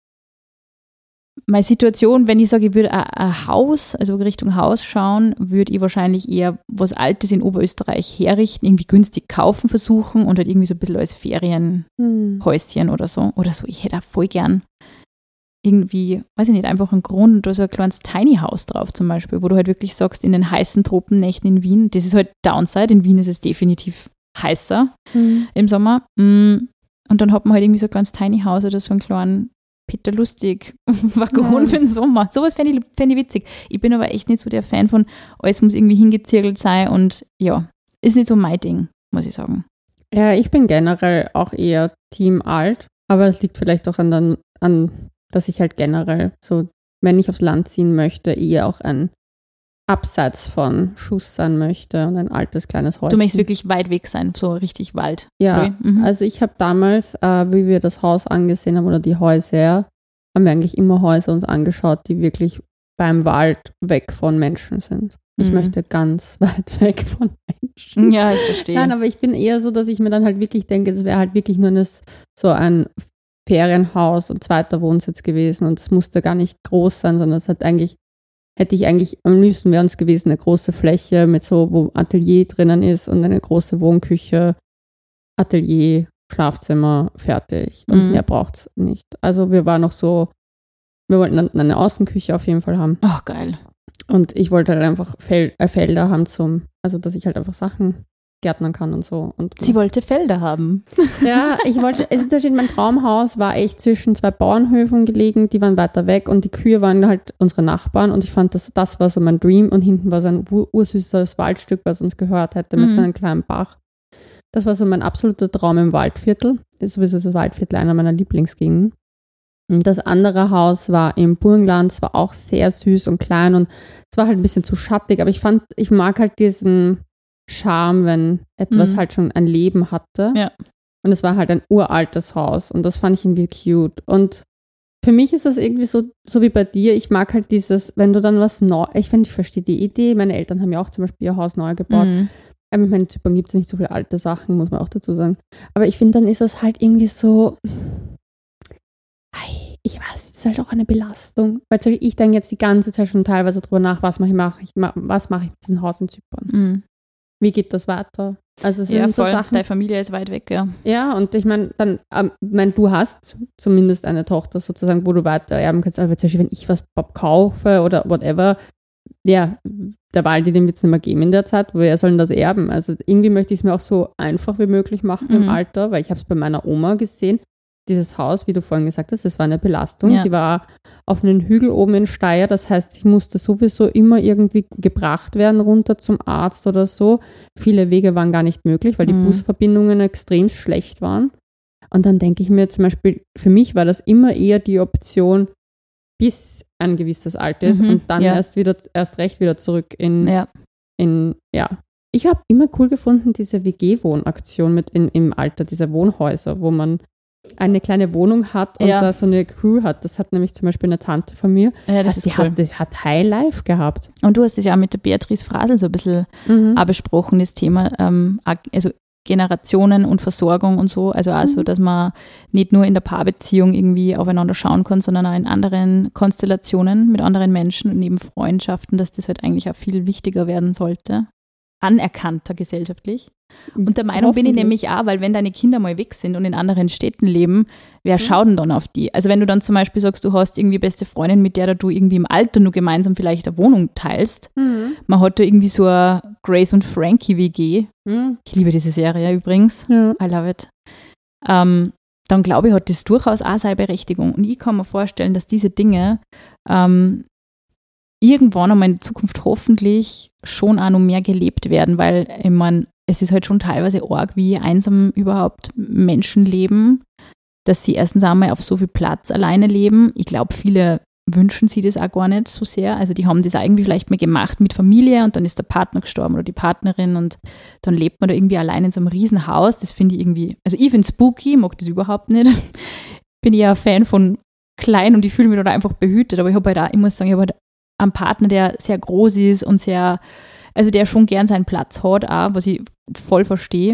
Meine Situation, wenn ich sage, ich würde ein Haus, also Richtung Haus schauen, würde ich wahrscheinlich eher was Altes in Oberösterreich herrichten, irgendwie günstig kaufen versuchen und halt irgendwie so ein bisschen als Ferienhäuschen hm. oder so. Oder so, ich hätte auch voll gern irgendwie, weiß ich nicht, einfach einen Grund oder so ein kleines Tiny House drauf zum Beispiel, wo du halt wirklich sagst, in den heißen Tropennächten in Wien, das ist halt Downside, in Wien ist es definitiv heißer hm. im Sommer. Und dann hat man halt irgendwie so ein kleines Tiny House oder so einen kleinen Peter Lustig, Waggon für den Sommer. Sowas fände ich, fänd ich witzig. Ich bin aber echt nicht so der Fan von, alles muss irgendwie hingezirkelt sein und ja, ist nicht so mein Ding, muss ich sagen. Ja, ich bin generell auch eher Team alt, aber es liegt vielleicht auch an, den, an dass ich halt generell so, wenn ich aufs Land ziehen möchte, eher auch ein Abseits von Schuss sein möchte und ein altes kleines Häuschen. Du möchtest wirklich weit weg sein, so richtig Wald. Ja, mhm. Also ich habe damals, äh, wie wir das Haus angesehen haben oder die Häuser, haben wir eigentlich immer Häuser uns angeschaut, die wirklich beim Wald weg von Menschen sind. Ich mhm. möchte ganz weit weg von Menschen. Ja, ich verstehe. Nein, aber ich bin eher so, dass ich mir dann halt wirklich denke, das wäre halt wirklich nur eine, so ein Ferienhaus und zweiter Wohnsitz gewesen und es musste gar nicht groß sein, sondern es hat eigentlich hätte ich eigentlich, am liebsten wäre uns gewesen, eine große Fläche mit so, wo Atelier drinnen ist und eine große Wohnküche, Atelier, Schlafzimmer, fertig. Und mhm. mehr braucht es nicht. Also wir waren noch so, Wir wollten dann eine Außenküche auf jeden Fall haben. Ach, geil. Und ich wollte halt einfach Fel- äh, Felder haben zum, also dass ich halt einfach Sachen gärtnern kann und so. Und Sie wollte Felder haben. Ja, ich wollte, es ist Unterschied, mein Traumhaus war echt zwischen zwei Bauernhöfen gelegen, die waren weiter weg und die Kühe waren halt unsere Nachbarn und ich fand, das, das war so mein Dream und hinten war so ein ursüßes Waldstück, was uns gehört hätte, mit mhm. so einem kleinen Bach. Das war so mein absoluter Traum im Waldviertel. Das ist sowieso das Waldviertel einer meiner Lieblingsgegenden. Und das andere Haus war im Burgenland, es war auch sehr süß und klein und es war halt ein bisschen zu schattig, aber ich fand, ich mag halt diesen Charme, wenn etwas mhm. halt schon ein Leben hatte. Ja. Und es war halt ein uraltes Haus und das fand ich irgendwie cute. Und für mich ist das irgendwie so, so wie bei dir, ich mag halt dieses, wenn du dann was neu, ich finde, ich verstehe die Idee, meine Eltern haben ja auch zum Beispiel ihr Haus neu gebaut. Mhm. Aber ich meine, in Zypern gibt es nicht so viele alte Sachen, muss man auch dazu sagen. Aber ich finde, dann ist das halt irgendwie so, ich weiß, es ist halt auch eine Belastung. Weil ich denke jetzt die ganze Zeit schon teilweise drüber nach, was mache ich, mach ich, was mache ich mit diesem Haus in Zypern? Mhm. Wie geht das weiter? Also es ja, sind voll. So Sachen. Deine Familie ist weit weg, ja. Ja, und ich meine, dann, ähm, mein, du hast zumindest eine Tochter sozusagen, wo du weiter erben kannst. Aber zum Beispiel, wenn ich was kaufe oder whatever, ja, der Waldi, den wird es nicht mehr geben in der Zeit, woher sollen das erben? Also irgendwie möchte ich es mir auch so einfach wie möglich machen mhm. im Alter, weil ich habe es bei meiner Oma gesehen. Dieses Haus, wie du vorhin gesagt hast, das war eine Belastung. Ja. Sie war auf einem Hügel oben in Steyr, das heißt, sie musste sowieso immer irgendwie gebracht werden runter zum Arzt oder so. Viele Wege waren gar nicht möglich, weil die mhm. Busverbindungen extrem schlecht waren. Und dann denke ich mir zum Beispiel, für mich war das immer eher die Option, bis ein gewisses Alter ist mhm. und dann ja. erst wieder erst recht wieder zurück in, ja. in ja. Ich habe immer cool gefunden, diese W G-Wohnaktion mit in, im Alter, diese Wohnhäuser, wo man eine kleine Wohnung hat und ja. da so eine Crew hat. Das hat nämlich zum Beispiel eine Tante von mir. Ja, das also ist cool. Hat, das hat High Life gehabt. Und du hast es ja auch mit der Beatrice Frasel so ein bisschen mhm. auch besprochen, das Thema, ähm, also Generationen und Versorgung und so. Also auch mhm. so, dass man nicht nur in der Paarbeziehung irgendwie aufeinander schauen kann, sondern auch in anderen Konstellationen mit anderen Menschen und neben Freundschaften, dass das halt eigentlich auch viel wichtiger werden sollte. Anerkannter gesellschaftlich. Und der Meinung bin ich nämlich auch, weil wenn deine Kinder mal weg sind und in anderen Städten leben, wer mhm. schaut denn dann auf die? Also wenn du dann zum Beispiel sagst, du hast irgendwie beste Freundin, mit der du irgendwie im Alter nur gemeinsam vielleicht eine Wohnung teilst, mhm. man hat da irgendwie so eine Grace und Frankie W G. Mhm. Ich liebe diese Serie übrigens. Ja. I love it. Ähm, dann glaube ich, hat das durchaus auch seine Berechtigung. Und ich kann mir vorstellen, dass diese Dinge ähm, irgendwann einmal in Zukunft hoffentlich schon auch noch mehr gelebt werden, weil ich meine, es ist halt schon teilweise arg, wie einsam überhaupt Menschen leben, dass sie erstens einmal auf so viel Platz alleine leben. Ich glaube, viele wünschen sich das auch gar nicht so sehr. Also die haben das auch irgendwie vielleicht mal gemacht mit Familie und dann ist der Partner gestorben oder die Partnerin und dann lebt man da irgendwie allein in so einem Riesenhaus. Das finde ich irgendwie, also ich finde es spooky, mag das überhaupt nicht. Bin ja Fan von klein und ich fühle mich da einfach behütet, aber ich habe halt auch, ich muss sagen, ich habe halt einen Partner, der sehr groß ist und sehr, also der schon gern seinen Platz hat, auch, was ich voll verstehe.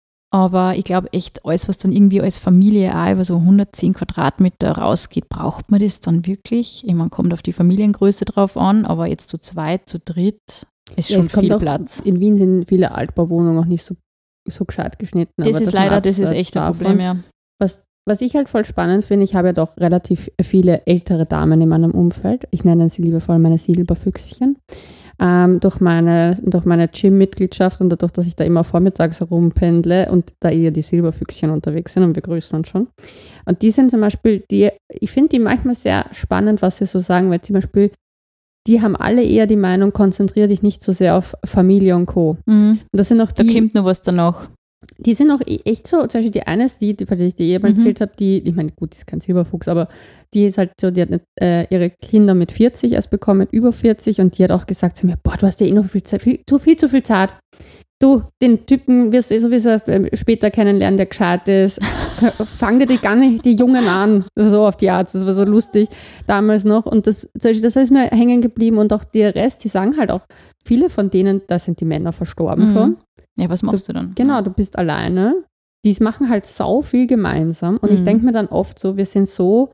Aber ich glaube echt, alles, was dann irgendwie als Familie auch über so hundertzehn Quadratmeter rausgeht, braucht man das dann wirklich? Ich meine, kommt auf die Familiengröße drauf an, aber jetzt zu zweit, zu dritt ist schon ja, viel auch, Platz. In Wien sind viele Altbauwohnungen auch nicht so, so gescheit geschnitten. Das aber ist das leider, das ist echt ein Problem, ja. Was, was ich halt voll spannend finde, ich habe ja doch relativ viele ältere Damen in meinem Umfeld. Ich nenne sie liebevoll meine Silberfüchschen. Ähm, durch meine, durch meine Gym-Mitgliedschaft und dadurch, dass ich da immer vormittags rumpendle und da eher die Silberfüchschen unterwegs sind und wir grüßen uns schon. Und die sind zum Beispiel, die, ich finde die manchmal sehr spannend, was sie so sagen, weil zum Beispiel, die haben alle eher die Meinung, konzentriere dich nicht so sehr auf Familie und Co. Mhm. Und das sind auch die, da kommt noch was danach. Die sind auch echt so, zum Beispiel die eine ist die, von der ich dir eben mhm. erzählt habe, die, ich meine, gut, die ist kein Silberfuchs, aber die ist halt so, die hat nicht, äh, ihre Kinder mit vierzig erst bekommen, mit über vierzig und die hat auch gesagt zu mir, boah, du hast ja eh noch viel Zeit, viel, zu viel zu viel Zeit. Du, den Typen wirst du sowieso erst später kennenlernen, der gescheit ist. Fang dir die gar nicht, die Jungen an. So auf die Art. Das war so lustig damals noch. Und das, das ist mir hängen geblieben. Und auch der Rest, die sagen halt auch, viele von denen, da sind die Männer verstorben mhm. schon. Ja, was machst du, du dann? Genau, du bist alleine. Die machen halt sau viel gemeinsam. Und mhm. ich denke mir dann oft so, wir sind so,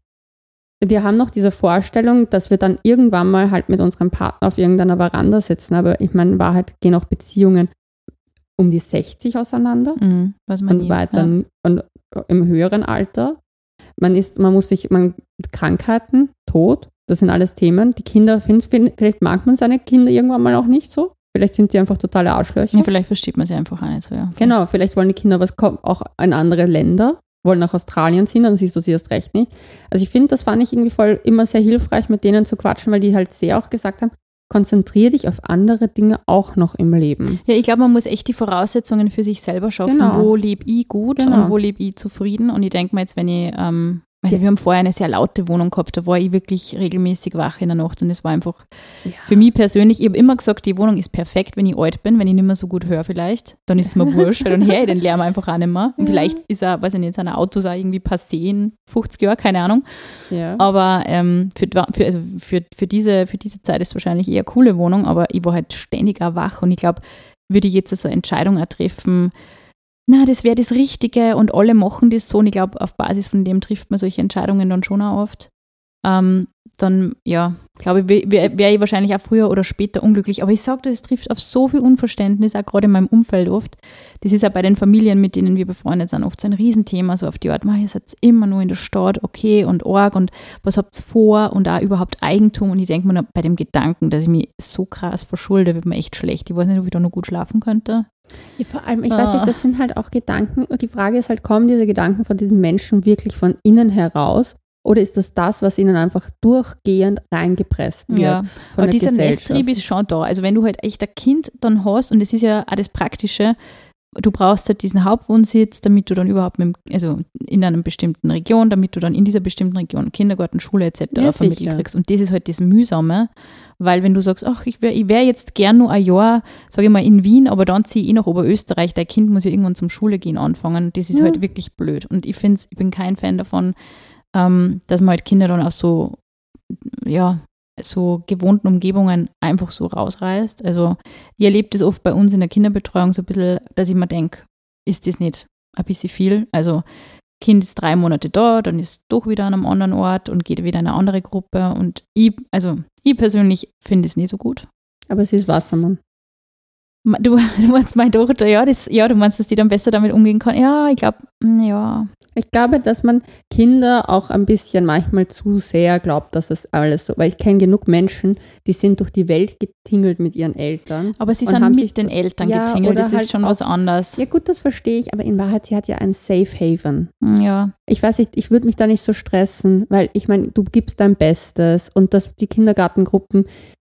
wir haben noch diese Vorstellung, dass wir dann irgendwann mal halt mit unserem Partner auf irgendeiner Veranda sitzen. Aber ich meine, in Wahrheit gehen auch Beziehungen um die sechzig auseinander mhm, was man und weiter ja. und im höheren Alter. Man ist, man muss sich, man Krankheiten, Tod. Das sind alles Themen. Die Kinder, find, find, vielleicht mag man seine Kinder irgendwann mal auch nicht so. Vielleicht sind die einfach totale Arschlöcher. Ja, vielleicht versteht man sie einfach auch nicht so, ja. Genau, vielleicht wollen die Kinder was auch in andere Länder, wollen nach Australien ziehen, dann siehst du sie erst recht nicht. Also ich finde, das fand ich irgendwie voll immer sehr hilfreich, mit denen zu quatschen, weil die halt sehr auch gesagt haben, konzentriere dich auf andere Dinge auch noch im Leben. Ja, ich glaube, man muss echt die Voraussetzungen für sich selber schaffen. Genau. Wo lebe ich gut genau. und wo lebe ich zufrieden? Und ich denke mir jetzt, wenn ich, ähm, also ja. wir haben vorher eine sehr laute Wohnung gehabt, da war ich wirklich regelmäßig wach in der Nacht und es war einfach ja. für mich persönlich, ich habe immer gesagt, die Wohnung ist perfekt, wenn ich alt bin, wenn ich nicht mehr so gut höre vielleicht, dann ist es mir wurscht, weil dann höre ich den Lärm einfach auch nicht mehr. Und ja. vielleicht ist er, weiß ich nicht, seine Autos auch irgendwie passé in fünfzig Jahren, keine Ahnung. Ja. Aber ähm, für, für, also für, für, diese, für diese Zeit ist es wahrscheinlich eher eine coole Wohnung, aber ich war halt ständig auch wach und ich glaube, würde ich jetzt so eine Entscheidung auch treffen, na, das wäre das Richtige und alle machen das so und ich glaube, auf Basis von dem trifft man solche Entscheidungen dann schon auch oft. Ähm, dann, ja, glaube ich, wäre wär ich wahrscheinlich auch früher oder später unglücklich. Aber ich sage, das trifft auf so viel Unverständnis, auch gerade in meinem Umfeld oft. Das ist auch bei den Familien, mit denen wir befreundet sind, oft so ein Riesenthema, so auf die Art, ihr seid immer nur in der Stadt, okay, und arg und was habt ihr vor und auch überhaupt Eigentum. Und ich denke mir bei dem Gedanken, dass ich mich so krass verschulde, wird mir echt schlecht. Ich weiß nicht, ob ich da noch gut schlafen könnte. Ja, vor allem, ich ah. weiß nicht, das sind halt auch Gedanken und die Frage ist halt, kommen diese Gedanken von diesen Menschen wirklich von innen heraus oder ist das das, was ihnen einfach durchgehend reingepresst wird ja. von aber der dieser Gesellschaft? Nesttrieb ist schon da. Also wenn du halt echt ein Kind dann hast und das ist ja auch das Praktische, du brauchst halt diesen Hauptwohnsitz, damit du dann überhaupt mit, also in einer bestimmten Region, damit du dann in dieser bestimmten Region Kindergarten, Schule et cetera Ja, vermittelt sicher. kriegst. Und das ist halt das Mühsame, weil wenn du sagst, ach, ich wäre ich wär jetzt gern nur ein Jahr, sage ich mal, in Wien, aber dann ziehe ich eh nach Oberösterreich, dein Kind muss ja irgendwann zum Schule gehen anfangen, das ist ja. halt wirklich blöd. Und ich finde, ich bin kein Fan davon, ähm, dass man halt Kinder dann aus so, ja, so gewohnten Umgebungen einfach so rausreißt. Also ich erlebe das oft bei uns in der Kinderbetreuung so ein bisschen, dass ich mir denke, ist das nicht ein bisschen viel? Also Kind ist drei Monate da, dann ist doch wieder an einem anderen Ort und geht wieder in eine andere Gruppe und ich, also ich persönlich finde es nicht so gut. Aber sie ist Wassermann. Du, du meinst meine Tochter, ja, das, ja, du meinst, dass die dann besser damit umgehen kann? Ja, ich glaube, ja. Ich glaube, dass man Kinder auch ein bisschen manchmal zu sehr glaubt, dass es alles so, weil ich kenne genug Menschen, die sind durch die Welt getingelt mit ihren Eltern. Aber sie sind haben mit den Eltern ja, getingelt, das halt ist schon auch, was anderes. Ja gut, das verstehe ich, aber in Wahrheit, sie hat ja ein Safe Haven. Ja. Ich weiß nicht, ich würde mich da nicht so stressen, weil ich meine, du gibst dein Bestes und dass die Kindergartengruppen,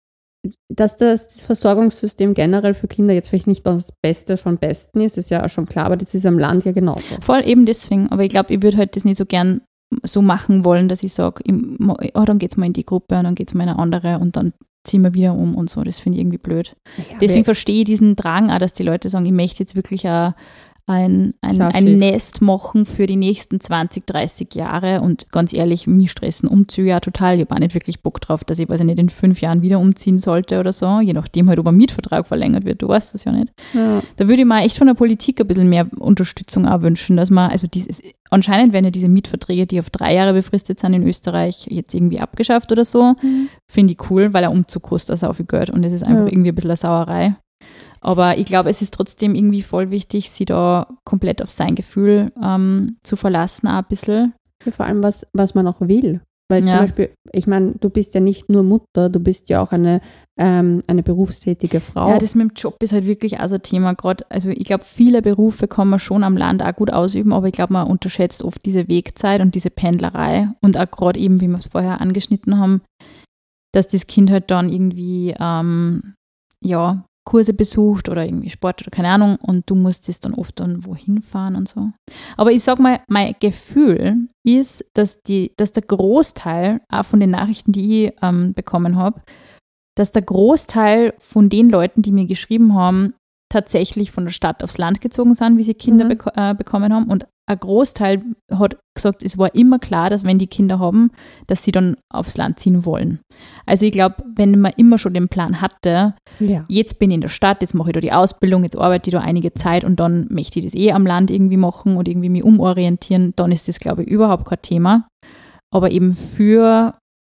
dass das Versorgungssystem generell für Kinder jetzt vielleicht nicht das Beste vom Besten ist, ist ja auch schon klar, aber das ist am Land ja genauso. Voll eben deswegen, aber ich glaube, ich würde halt das nicht so gern so machen wollen, dass ich sage, oh, dann geht's mal in die Gruppe und dann geht's mal in eine andere und dann ziehen wir wieder um und so, das finde ich irgendwie blöd. Ja, deswegen verstehe ich diesen Drang auch, dass die Leute sagen, ich möchte jetzt wirklich auch ein, ein, ein Nest machen für die nächsten zwanzig, dreißig Jahre und ganz ehrlich, mich stressen Umzüge ja total. Ich habe auch nicht wirklich Bock drauf, dass ich, weiß ich nicht, in fünf Jahren wieder umziehen sollte oder so, je nachdem halt, ob ein Mietvertrag verlängert wird, du weißt das ja nicht. Ja. Da würde ich mir echt von der Politik ein bisschen mehr Unterstützung auch wünschen, dass man, also dieses, anscheinend werden ja diese Mietverträge, die auf drei Jahre befristet sind in Österreich, jetzt irgendwie abgeschafft oder so, mhm. finde ich cool, weil ein Umzug kostet so viel Geld und es ist einfach ja. irgendwie ein bisschen eine Sauerei. Aber ich glaube, es ist trotzdem irgendwie voll wichtig, sie da komplett auf sein Gefühl ähm, zu verlassen, auch ein bisschen. Ja, vor allem, was, was man auch will. Weil ja. zum Beispiel, ich meine, du bist ja nicht nur Mutter, du bist ja auch eine, ähm, eine berufstätige Frau. Ja, das mit dem Job ist halt wirklich auch so ein Thema. Gerade, also ich glaube, viele Berufe kann man schon am Land auch gut ausüben, aber ich glaube, man unterschätzt oft diese Wegzeit und diese Pendlerei. Und auch gerade eben, wie wir es vorher angeschnitten haben, dass das Kind halt dann irgendwie, ähm, ja, Kurse besucht oder irgendwie Sport oder keine Ahnung und du musst es dann oft dann wohin fahren und so. Aber ich sag mal, mein Gefühl ist, dass, die, dass der Großteil, auch von den Nachrichten, die ich ähm, bekommen habe, dass der Großteil von den Leuten, die mir geschrieben haben, tatsächlich von der Stadt aufs Land gezogen sind, wie sie Kinder mhm. bek- äh, bekommen haben. Und ein Großteil hat gesagt, es war immer klar, dass wenn die Kinder haben, dass sie dann aufs Land ziehen wollen. Also ich glaube, wenn man immer schon den Plan hatte, ja. jetzt bin ich in der Stadt, jetzt mache ich da die Ausbildung, jetzt arbeite ich da einige Zeit und dann möchte ich das eh am Land irgendwie machen und irgendwie mich umorientieren, dann ist das, glaube ich, überhaupt kein Thema. Aber eben für,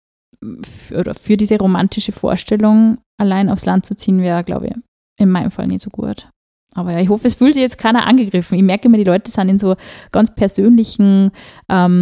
für, oder für diese romantische Vorstellung, allein aufs Land zu ziehen, wäre, glaube ich, in meinem Fall nicht so gut. Aber ja, ich hoffe, es fühlt sich jetzt keiner angegriffen. Ich merke immer, die Leute sind in so ganz persönlichen ähm,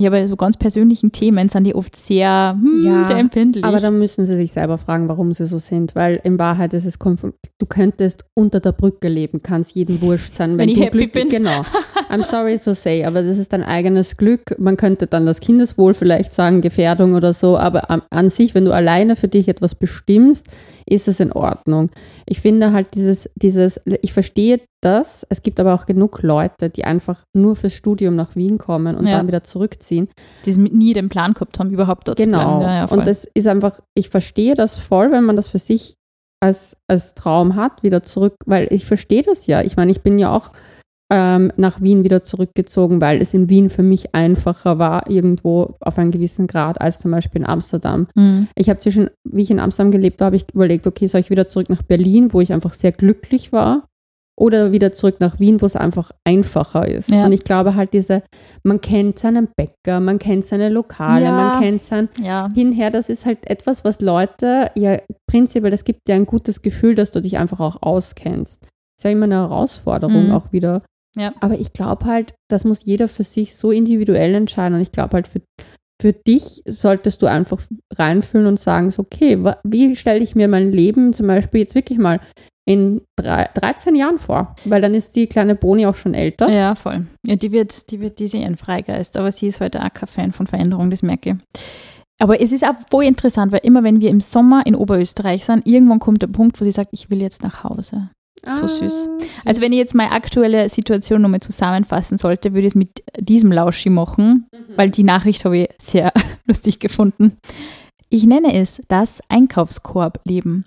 Ja, bei so ganz persönlichen Themen sind die oft sehr, hm, ja, sehr empfindlich. Aber dann müssen sie sich selber fragen, warum sie so sind, weil in Wahrheit ist es, konf- du könntest unter der Brücke leben, kann es jedem wurscht sein, wenn, wenn ich du happy Glück, bin. Genau. I'm sorry to say, aber das ist dein eigenes Glück. Man könnte dann das Kindeswohl vielleicht sagen, Gefährdung oder so, aber an, an sich, wenn du alleine für dich etwas bestimmst, ist es in Ordnung. Ich finde halt dieses, dieses, ich verstehe das, es gibt aber auch genug Leute, die einfach nur fürs Studium nach Wien kommen und ja. dann wieder zurückziehen. Die nie den Plan gehabt haben, überhaupt dort genau. zu bleiben. Ja, ja, und das ist einfach, ich verstehe das voll, wenn man das für sich als, als Traum hat, wieder zurück, weil ich verstehe das ja. Ich meine, ich bin ja auch ähm, nach Wien wieder zurückgezogen, weil es in Wien für mich einfacher war, irgendwo auf einen gewissen Grad, als zum Beispiel in Amsterdam. Mhm. Ich habe zwischen, wie ich in Amsterdam gelebt habe, habe ich überlegt, okay, soll ich wieder zurück nach Berlin, wo ich einfach sehr glücklich war, oder wieder zurück nach Wien, wo es einfach einfacher ist. Ja. Und ich glaube halt diese, man kennt seinen Bäcker, man kennt seine Lokale, ja. man kennt sein ja. hinher, das ist halt etwas, was Leute, ja prinzipiell, das gibt dir ein gutes Gefühl, dass du dich einfach auch auskennst. Das ist ja immer eine Herausforderung mhm. auch wieder. Ja. Aber ich glaube halt, das muss jeder für sich so individuell entscheiden. Und ich glaube halt, für, für dich solltest du einfach reinfühlen und sagen, so, okay, wie stelle ich mir mein Leben zum Beispiel jetzt wirklich mal in drei, dreizehn Jahren vor, weil dann ist die kleine Boni auch schon älter. Ja, voll. Ja, die wird, die wird, die ist eh ein Freigeist, aber sie ist heute auch kein Fan von Veränderung, das merke ich. Aber es ist auch wohl interessant, weil immer wenn wir im Sommer in Oberösterreich sind, irgendwann kommt der Punkt, wo sie sagt, ich will jetzt nach Hause. So ah, süß. süß. Also wenn ich jetzt meine aktuelle Situation nochmal zusammenfassen sollte, würde ich es mit diesem Lauschi machen, mhm. weil die Nachricht habe ich sehr lustig gefunden. Ich nenne es das Einkaufskorb-Leben.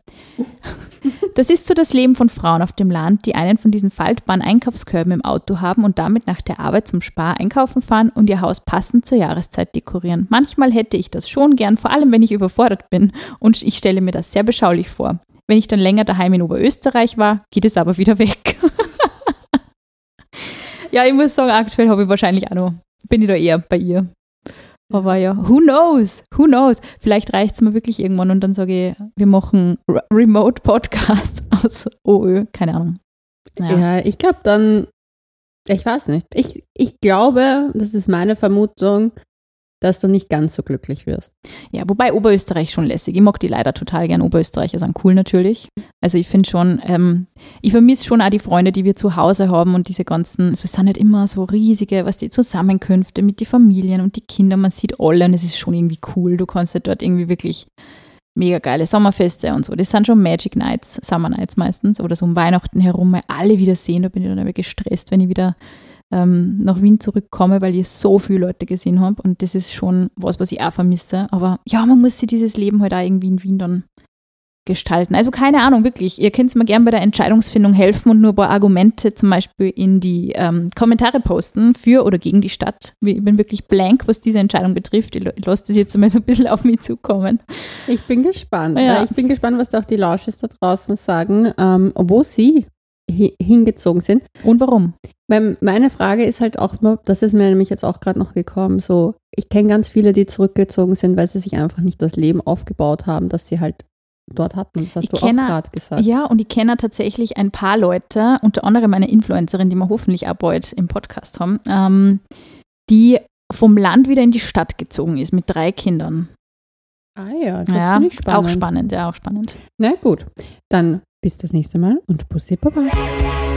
Das ist so das Leben von Frauen auf dem Land, die einen von diesen faltbaren Einkaufskörben im Auto haben und damit nach der Arbeit zum Spar einkaufen fahren und ihr Haus passend zur Jahreszeit dekorieren. Manchmal hätte ich das schon gern, vor allem wenn ich überfordert bin, und ich stelle mir das sehr beschaulich vor. Wenn ich dann länger daheim in Oberösterreich war, geht es aber wieder weg. Ja, ich muss sagen, aktuell habe ich wahrscheinlich auch noch, bin ich da eher bei ihr. Aber ja, who knows, who knows. Vielleicht reicht es mir wirklich irgendwann und dann sage ich, wir machen R- Remote-Podcast aus O Ö, keine Ahnung. Naja. Ja, ich glaube dann, ich weiß nicht, ich, ich glaube, das ist meine Vermutung, dass du nicht ganz so glücklich wirst. Ja, wobei Oberösterreich schon lässig. Ich mag die leider total gern. Oberösterreicher sind cool natürlich. Also ich finde schon, ähm, ich vermisse schon auch die Freunde, die wir zu Hause haben und diese ganzen, also es sind halt immer so riesige, was die Zusammenkünfte mit den Familien und die Kinder, man sieht alle und es ist schon irgendwie cool. Du kannst halt dort irgendwie wirklich mega geile Sommerfeste und so. Das sind schon Magic Nights, Summer Nights meistens oder so um Weihnachten herum mal alle wieder sehen. Da bin ich dann aber gestresst, wenn ich wieder ähm, nach Wien zurückkomme, weil ich so viele Leute gesehen habe und das ist schon was, was ich auch vermisse. Aber ja, man muss sich dieses Leben halt auch irgendwie in Wien dann gestalten. Also keine Ahnung, wirklich. Ihr könnt mir gerne bei der Entscheidungsfindung helfen und nur ein paar Argumente zum Beispiel in die ähm, Kommentare posten für oder gegen die Stadt. Ich bin wirklich blank, was diese Entscheidung betrifft. Ich, ich lasse das jetzt mal so ein bisschen auf mich zukommen. Ich bin gespannt. Ja. Ich bin gespannt, was auch die Lausches da draußen sagen, ähm, wo sie hi- hingezogen sind. Und warum? Weil meine Frage ist halt auch, das ist mir nämlich jetzt auch gerade noch gekommen, so, ich kenne ganz viele, die zurückgezogen sind, weil sie sich einfach nicht das Leben aufgebaut haben, dass sie halt dort hatten. Das hast ich du kenne, auch gerade gesagt. Ja, und ich kenne tatsächlich ein paar Leute, unter anderem eine Influencerin, die wir hoffentlich auch bald im Podcast haben, ähm, die vom Land wieder in die Stadt gezogen ist mit drei Kindern. Ah ja, das ja, finde ich spannend. Auch spannend, ja, auch spannend. Na gut, dann bis das nächste Mal und Bussi Baba.